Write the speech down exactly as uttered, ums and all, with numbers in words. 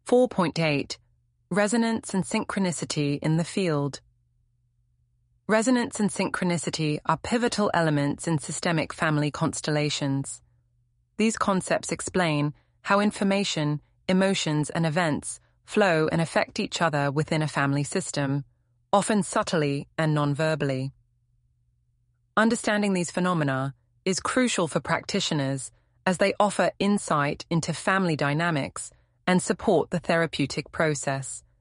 four point eight. Resonance and synchronicity in the field. Resonance and synchronicity are pivotal elements in systemic family constellations. These concepts explain how information, emotions, and events flow and affect each other within a family system, often subtly and non-verbally. Understanding these phenomena is crucial for practitioners as they offer insight into family dynamics and support the therapeutic process.